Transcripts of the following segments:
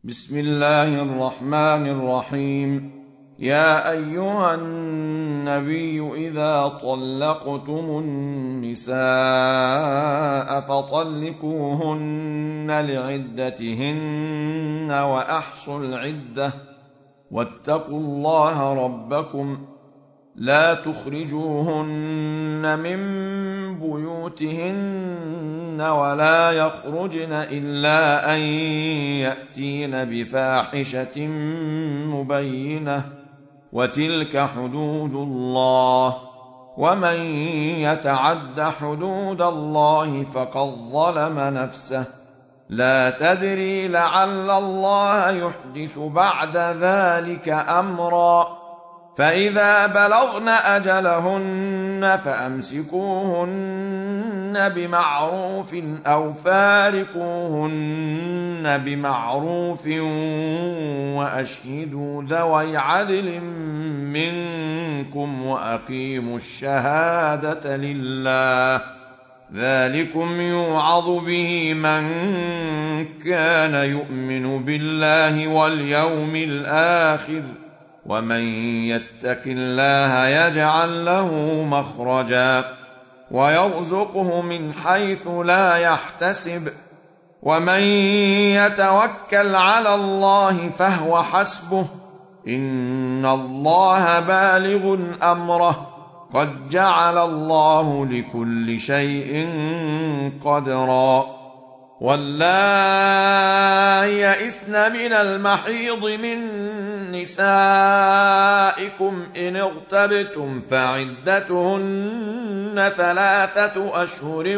بسم الله الرحمن الرحيم. يا أيها النبي إذا طلقتم النساء فطلقوهن لعدتهن وأحصوا العدة واتقوا الله ربكم لا تخرجوهن من بيوتهن ولا يخرجن إلا أن يأتين بفاحشة مبينة وتلك حدود الله ومن يتعد حدود الله فقد ظلم نفسه لا تدري لعل الله يحدث بعد ذلك أمرا فإذا بلغن أجلهن فأمسكوهن بمعروف أو فارقوهن بمعروف وأشهدوا ذوي عدل منكم وأقيموا الشهادة لله ذلكم يوعظ به من كان يؤمن بالله واليوم الآخر ومن يتق الله يجعل له مخرجا ويرزقه من حيث لا يحتسب ومن يتوكل على الله فهو حسبه إن الله بالغ أمره قد جعل الله لكل شيء قدرا واللائي يئسن من المحيض من نسائكم إن ارتبتم فعدتهن 3 أشهر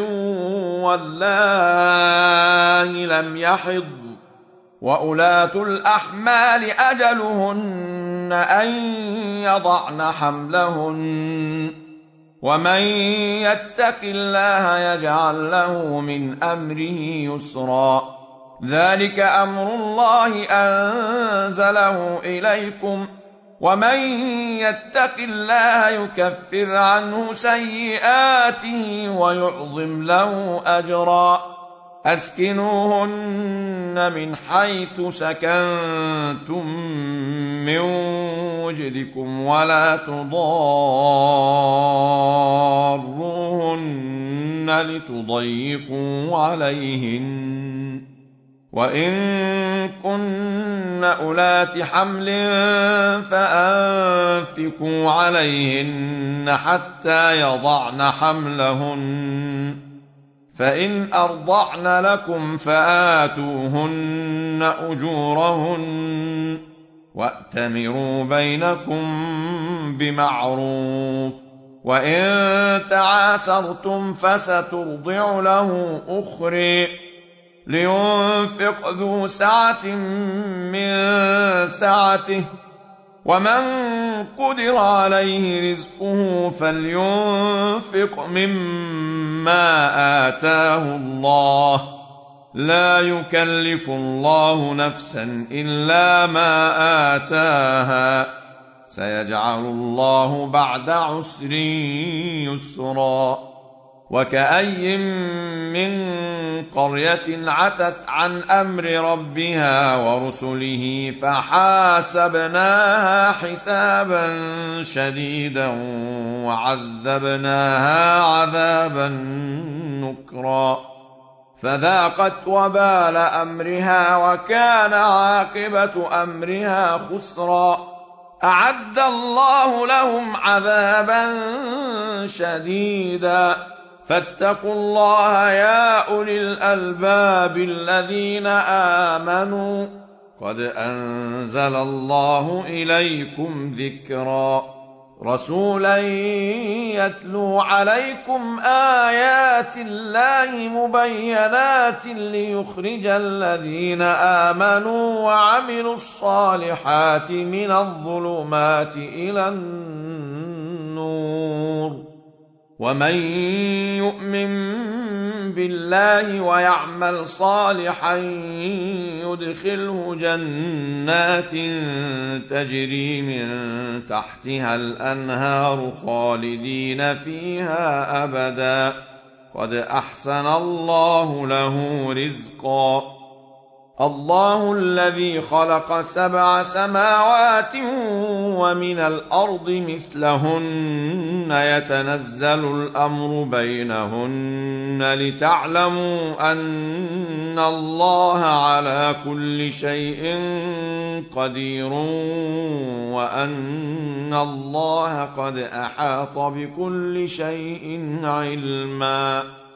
واللائي لم يحضن وأولاة الأحمال أجلهن أن يضعن حملهن ومن يتق الله يجعل له من أمره يسرا ذلك أمر الله أنزله إليكم ومن يتق الله يكفر عنه سيئاته ويعظم له أجرا أسكنوهن من حيث سكنتم من وجدكم ولا تضاروهن لتضيقوا عليهن وإن كن أولات حمل فأنفقوا عليهن حتى يضعن حملهن فإن أرضعن لكم فآتوهن أجورهن وأتمروا بينكم بمعروف وإن تعاسرتم فسترضع له أخرى لينفق ذو سعة من سعته ومن قدر عليه رزقه فلينفق مما آتاه الله لا يكلف الله نفسا إلا ما آتاها سيجعل الله بعد عسر يسرا وكأي من قرية عتت عن أمر ربها ورسله فحاسبناها حسابا شديدا وعذبناها عذابا نكرا فذاقت وبال أمرها وكان عاقبة أمرها خسرا أعد الله لهم عذابا شديدا فاتقوا الله يا أولي الألباب الذين آمنوا قد أنزل الله إليكم ذكرا رسولا يتلو عليكم آيات الله مبينات ليخرج الذين آمنوا وعملوا الصالحات من الظلمات إلى النور ومن يؤمن بالله ويعمل صالحا يدخله جنات تجري من تحتها الأنهار خالدين فيها أبدا قد أحسن الله له رزقا الله الذي خلق 7 سماوات ومن الأرض مثلهن يتنزل الأمر بينهن لتعلموا أن الله على كل شيء قدير وأن الله قد أحاط بكل شيء علما.